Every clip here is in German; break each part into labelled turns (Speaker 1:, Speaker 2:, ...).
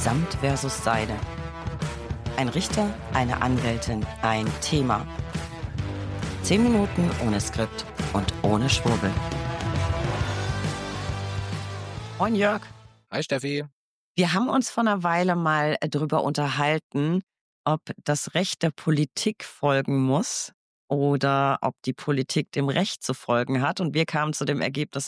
Speaker 1: Samt versus Seide. Ein Richter, eine Anwältin, ein Thema. 10 Minuten ohne Skript und ohne Schwurbel. Moin Jörg.
Speaker 2: Hi Steffi.
Speaker 1: Wir haben uns vor einer Weile mal darüber unterhalten, ob das Recht der Politik folgen muss oder ob die Politik dem Recht zu folgen hat. Und wir kamen zu dem Ergebnis,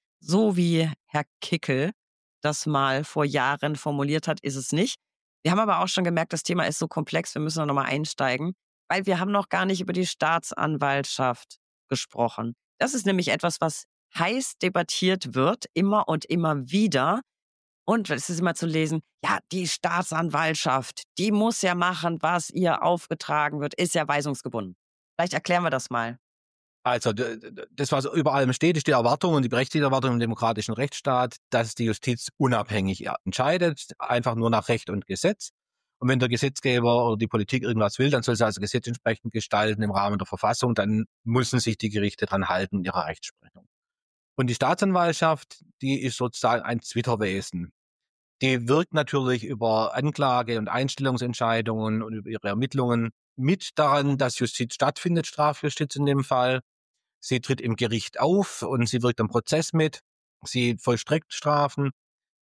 Speaker 1: so wie Herr Kickel das mal vor Jahren formuliert hat, ist es nicht. Wir haben aber auch schon gemerkt, das Thema ist so komplex, wir müssen da nochmal einsteigen, weil wir haben noch gar nicht über die Staatsanwaltschaft gesprochen. Das ist nämlich etwas, was heiß debattiert wird, immer und immer wieder. Und es ist immer zu lesen, ja, die Staatsanwaltschaft, die muss ja machen, was ihr aufgetragen wird, ist ja weisungsgebunden. Vielleicht erklären wir das mal.
Speaker 2: Also das, was über allem steht, ist die Erwartung und die berechtigte Erwartung im demokratischen Rechtsstaat, dass die Justiz unabhängig entscheidet, einfach nur nach Recht und Gesetz. Und wenn der Gesetzgeber oder die Politik irgendwas will, dann soll sie also Gesetz entsprechend gestalten im Rahmen der Verfassung, dann müssen sich die Gerichte dran halten in ihrer Rechtsprechung. Und die Staatsanwaltschaft, die ist sozusagen ein Zwitterwesen. Die wirkt natürlich über Anklage- und Einstellungsentscheidungen und über ihre Ermittlungen mit daran, dass Justiz stattfindet, Strafjustiz in dem Fall. Sie tritt im Gericht auf und sie wirkt am Prozess mit. Sie vollstreckt Strafen.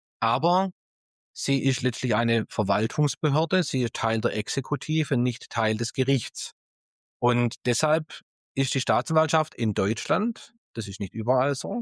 Speaker 2: Aber sie ist letztlich eine Verwaltungsbehörde. Sie ist Teil der Exekutive, nicht Teil des Gerichts. Und deshalb ist die Staatsanwaltschaft in Deutschland, das ist nicht überall so,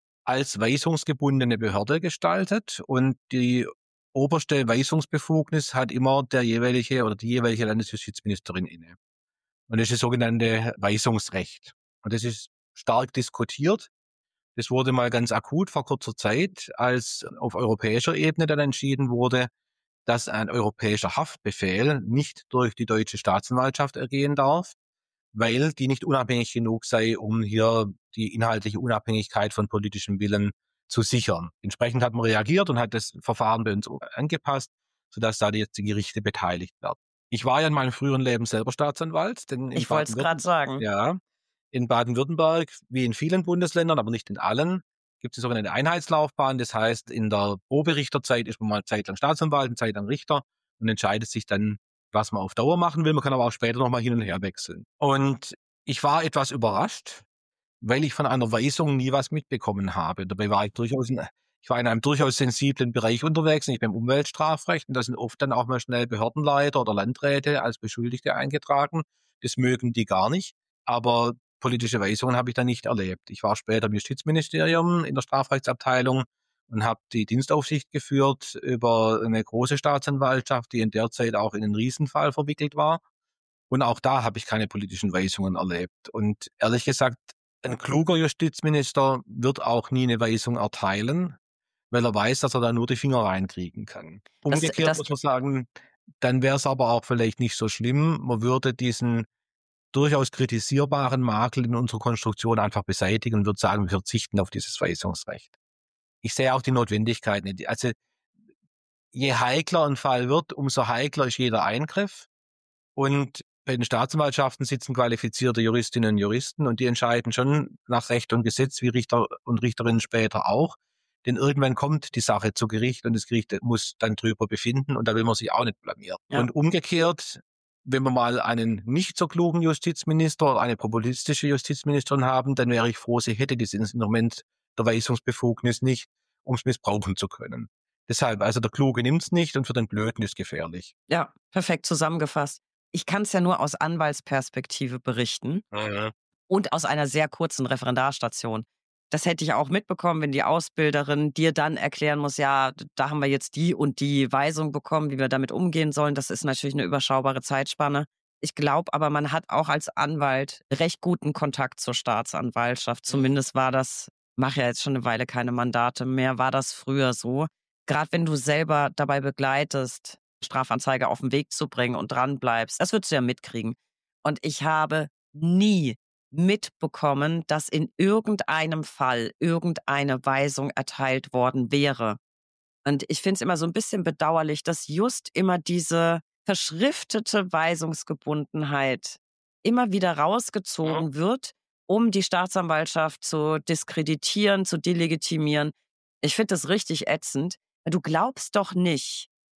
Speaker 2: als weisungsgebundene Behörde gestaltet und die oberste Weisungsbefugnis hat immer der jeweilige oder die jeweilige Landesjustizministerin inne. Und das ist das sogenannte Weisungsrecht. Und das ist stark diskutiert. Das wurde mal ganz akut vor kurzer Zeit, als auf europäischer Ebene dann entschieden wurde, dass ein europäischer Haftbefehl nicht durch die deutsche Staatsanwaltschaft ergehen darf, weil die nicht unabhängig genug sei, um hier die inhaltliche Unabhängigkeit von politischem Willen zu sichern. Entsprechend hat man reagiert und hat das Verfahren bei uns angepasst, sodass da jetzt die Gerichte beteiligt werden. Ich war ja in meinem früheren Leben selber Staatsanwalt, denn
Speaker 1: Ich wollte es gerade sagen.
Speaker 2: Ja, in Baden-Württemberg, wie in vielen Bundesländern, aber nicht in allen, gibt es die sogenannte Einheitslaufbahn. Das heißt, in der Proberichtertzeit ist man mal eine Zeit lang Staatsanwalt, eine Zeit lang Richter und entscheidet sich dann, was man auf Dauer machen will. Man kann aber auch später nochmal hin und her wechseln. Und ich war etwas überrascht, weil ich von einer Weisung nie was mitbekommen habe. Dabei war ich war in einem durchaus sensiblen Bereich unterwegs, nicht beim Umweltstrafrecht. Und da sind oft dann auch mal schnell Behördenleiter oder Landräte als Beschuldigte eingetragen. Das mögen die gar nicht. Aber politische Weisungen habe ich da nicht erlebt. Ich war später im Justizministerium in der Strafrechtsabteilung und habe die Dienstaufsicht geführt über eine große Staatsanwaltschaft, die in der Zeit auch in einen Riesenfall verwickelt war. Und auch da habe ich keine politischen Weisungen erlebt. Und ehrlich gesagt, ein kluger Justizminister wird auch nie eine Weisung erteilen, weil er weiß, dass er da nur die Finger reinkriegen kann. Umgekehrt muss man sagen, dann wäre es aber auch vielleicht nicht so schlimm. Man würde diesen durchaus kritisierbaren Makel in unserer Konstruktion einfach beseitigen und würde sagen, wir verzichten auf dieses Weisungsrecht. Ich sehe auch die Notwendigkeit nicht. Also je heikler ein Fall wird, umso heikler ist jeder Eingriff. Und bei den Staatsanwaltschaften sitzen qualifizierte Juristinnen und Juristen und die entscheiden schon nach Recht und Gesetz, wie Richter und Richterinnen später auch. Denn irgendwann kommt die Sache zu Gericht und das Gericht muss dann drüber befinden und da will man sich auch nicht blamieren. Ja. Und umgekehrt, wenn wir mal einen nicht so klugen Justizminister oder eine populistische Justizministerin haben, dann wäre ich froh, sie hätte dieses Instrument der Weisungsbefugnis nicht, um es missbrauchen zu können. Deshalb, also der Kluge nimmt's nicht und für den Blöden ist gefährlich.
Speaker 1: Ja, perfekt zusammengefasst. Ich kann es ja nur aus Anwaltsperspektive berichten und aus einer sehr kurzen Referendarstation. Das hätte ich auch mitbekommen, wenn die Ausbilderin dir dann erklären muss, ja, da haben wir jetzt die und die Weisung bekommen, wie wir damit umgehen sollen. Das ist natürlich eine überschaubare Zeitspanne. Ich glaube aber, man hat auch als Anwalt recht guten Kontakt zur Staatsanwaltschaft. Zumindest war das, mache ja jetzt schon eine Weile keine Mandate mehr, war das früher so. Gerade wenn du selber dabei begleitest, Strafanzeige auf den Weg zu bringen und dran bleibst, das würdest du ja mitkriegen. Und ich habe nie mitbekommen, dass in irgendeinem Fall irgendeine Weisung erteilt worden wäre. Und ich finde es immer so ein bisschen bedauerlich, dass just immer diese verschriftete Weisungsgebundenheit immer wieder rausgezogen wird, um die Staatsanwaltschaft zu diskreditieren, zu delegitimieren. Ich finde das richtig ätzend. Du glaubst doch nicht,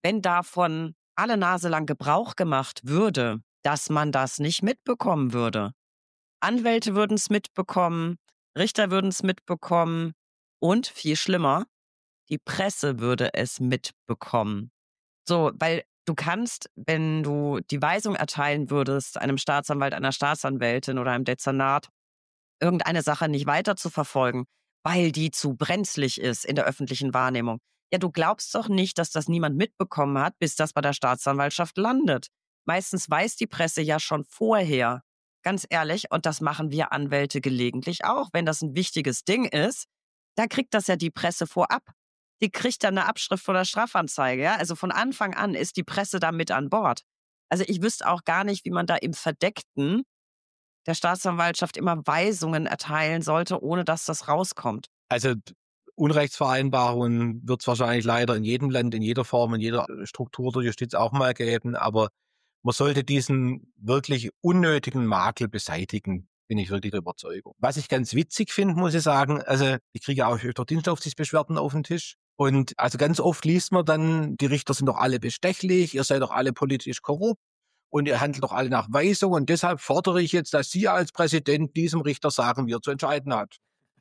Speaker 1: wenn davon alle Nase lang Gebrauch gemacht würde, dass man das nicht mitbekommen würde. Anwälte würden es mitbekommen, Richter würden es mitbekommen und, viel schlimmer, die Presse würde es mitbekommen. So, weil du kannst, wenn du die Weisung erteilen würdest, einem Staatsanwalt, einer Staatsanwältin oder einem Dezernat, irgendeine Sache nicht weiter zu verfolgen, weil die zu brenzlig ist in der öffentlichen Wahrnehmung. Ja, du glaubst doch nicht, dass das niemand mitbekommen hat, bis das bei der Staatsanwaltschaft landet. Meistens weiß die Presse ja schon vorher. Ganz ehrlich, und das machen wir Anwälte gelegentlich auch. Wenn das ein wichtiges Ding ist, da kriegt das ja die Presse vorab. Die kriegt dann eine Abschrift von der Strafanzeige. Ja? Also von Anfang an ist die Presse da mit an Bord. Also ich wüsste auch gar nicht, wie man da im Verdeckten der Staatsanwaltschaft immer Weisungen erteilen sollte, ohne dass das rauskommt.
Speaker 2: Also Unrechtsvereinbarungen wird es wahrscheinlich leider in jedem Land, in jeder Form, in jeder Struktur der Justiz auch mal geben, aber man sollte diesen wirklich unnötigen Makel beseitigen, bin ich wirklich der Überzeugung. Was ich ganz witzig finde, muss ich sagen, also ich kriege auch öfter Dienstaufsichtsbeschwerden auf den Tisch und also ganz oft liest man dann, die Richter sind doch alle bestechlich, ihr seid doch alle politisch korrupt und ihr handelt doch alle nach Weisung und deshalb fordere ich jetzt, dass Sie als Präsident diesem Richter sagen, wie er zu entscheiden hat.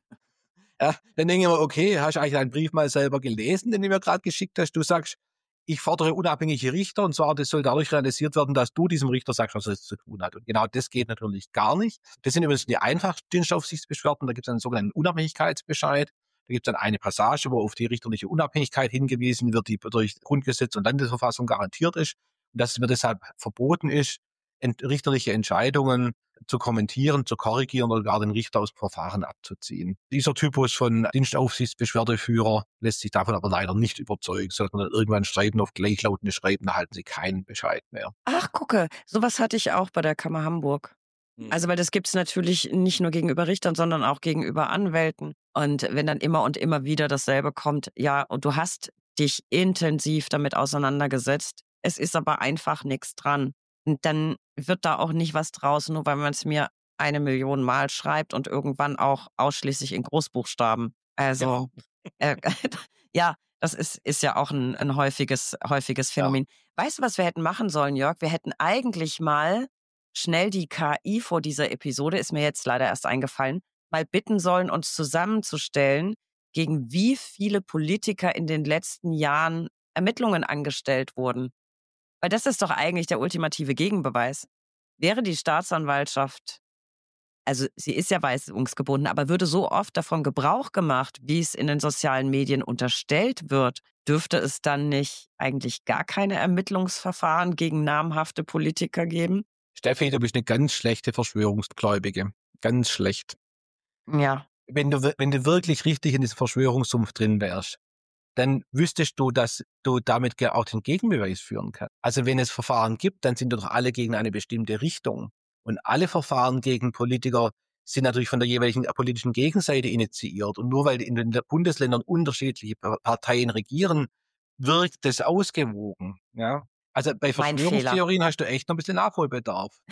Speaker 2: Ja, dann denke ich mir, okay, hast du eigentlich deinen Brief mal selber gelesen, den du mir gerade geschickt hast? Du sagst, ich fordere unabhängige Richter und zwar, das soll dadurch realisiert werden, dass du diesem Richter sagst, was er zu tun hat. Und genau das geht natürlich gar nicht. Das sind übrigens die einfachsten Dienstaufsichtsbeschwerden. Da gibt es einen sogenannten Unabhängigkeitsbescheid. Da gibt es dann eine Passage, wo auf die richterliche Unabhängigkeit hingewiesen wird, die durch Grundgesetz und Landesverfassung garantiert ist. Und dass es mir deshalb verboten ist, richterliche Entscheidungen zu kommentieren, zu korrigieren oder gar den Richter aus dem Verfahren abzuziehen. Dieser Typus von Dienstaufsichtsbeschwerdeführer lässt sich davon aber leider nicht überzeugen. Sollte man dann irgendwann schreiben, auf gleichlautende Schreiben, erhalten sie keinen Bescheid mehr.
Speaker 1: Ach, gucke, sowas hatte ich auch bei der Kammer Hamburg. Also, weil das gibt's natürlich nicht nur gegenüber Richtern, sondern auch gegenüber Anwälten. Und wenn dann immer und immer wieder dasselbe kommt, ja, und du hast dich intensiv damit auseinandergesetzt, es ist aber einfach nichts dran. Und dann wird da auch nicht was draus, nur weil man es mir 1.000.000 Mal schreibt und irgendwann auch ausschließlich in Großbuchstaben. Also, ja, das ist ja auch ein häufiges Phänomen. Ja. Weißt du, was wir hätten machen sollen, Jörg? Wir hätten eigentlich mal schnell die KI vor dieser Episode, ist mir jetzt leider erst eingefallen, mal bitten sollen, uns zusammenzustellen, gegen wie viele Politiker in den letzten Jahren Ermittlungen angestellt wurden. Weil das ist doch eigentlich der ultimative Gegenbeweis. Wäre die Staatsanwaltschaft, also sie ist ja weisungsgebunden, aber würde so oft davon Gebrauch gemacht, wie es in den sozialen Medien unterstellt wird, dürfte es dann nicht eigentlich gar keine Ermittlungsverfahren gegen namhafte Politiker geben?
Speaker 2: Steffi, du bist eine ganz schlechte Verschwörungsgläubige. Ganz schlecht.
Speaker 1: Ja.
Speaker 2: Wenn du wirklich richtig in diesem Verschwörungssumpf drin wärst, dann wüsstest du, dass du damit auch den Gegenbeweis führen kannst. Also wenn es Verfahren gibt, dann sind doch alle gegen eine bestimmte Richtung. Und alle Verfahren gegen Politiker sind natürlich von der jeweiligen politischen Gegenseite initiiert. Und nur weil in den Bundesländern unterschiedliche Parteien regieren, wirkt das ausgewogen. Ja? Also bei Verschwörungstheorien hast du echt noch ein bisschen Nachholbedarf.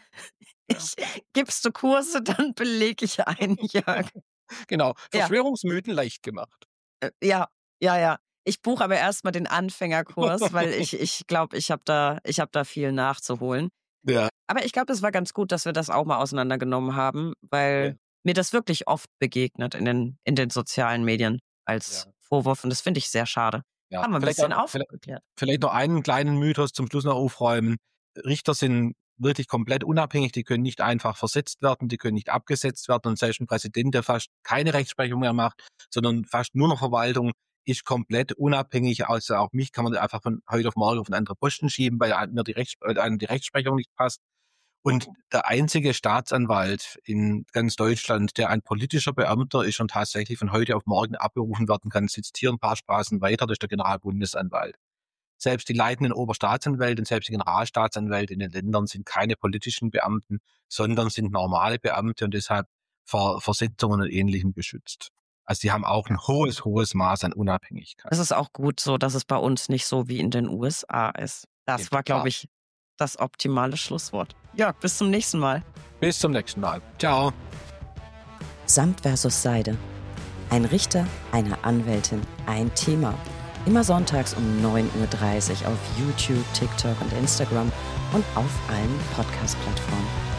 Speaker 1: Gibst du Kurse, dann belege ich ein, Jörg.
Speaker 2: Genau, Verschwörungsmythen leicht gemacht.
Speaker 1: Ja. Ich buche aber erstmal den Anfängerkurs, weil ich glaube, ich habe da viel nachzuholen.
Speaker 2: Ja.
Speaker 1: Aber ich glaube, es war ganz gut, dass wir das auch mal auseinandergenommen haben, weil mir das wirklich oft begegnet in den sozialen Medien als Vorwurf und das finde ich sehr schade.
Speaker 2: Ja.
Speaker 1: Haben wir ein bisschen aufgeklärt.
Speaker 2: Vielleicht noch einen kleinen Mythos zum Schluss noch aufräumen. Richter sind wirklich komplett unabhängig, die können nicht einfach versetzt werden, die können nicht abgesetzt werden und selbst ein Präsident, der fast keine Rechtsprechung mehr macht, sondern fast nur noch Verwaltung, ist komplett unabhängig. Also auch mich kann man einfach von heute auf morgen auf einen anderen Posten schieben, weil einem die Rechtsprechung nicht passt. Und der einzige Staatsanwalt in ganz Deutschland, der ein politischer Beamter ist und tatsächlich von heute auf morgen abberufen werden kann, sitzt hier ein paar Straßen weiter, das ist der Generalbundesanwalt. Selbst die leitenden Oberstaatsanwälte und selbst die Generalstaatsanwälte in den Ländern sind keine politischen Beamten, sondern sind normale Beamte und deshalb vor Versetzungen und Ähnlichem geschützt. Also die haben auch ein hohes Maß an Unabhängigkeit.
Speaker 1: Das ist auch gut so, dass es bei uns nicht so wie in den USA ist. Das war, glaube ich, das optimale Schlusswort. Ja, bis zum nächsten Mal.
Speaker 2: Bis zum nächsten Mal. Ciao.
Speaker 3: Samt versus Seide. Ein Richter, eine Anwältin, ein Thema.
Speaker 1: Immer sonntags um 9:30 Uhr auf YouTube, TikTok und Instagram und auf allen Podcast-Plattformen.